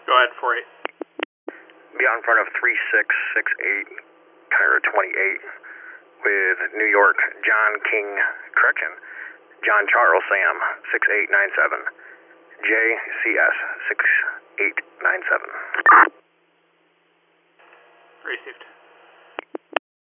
Go ahead, 48. Be out in front of 3668, Kyra 28, with New York, John King, correction, John Charles Sam, 6897, JCS, 6897. Received.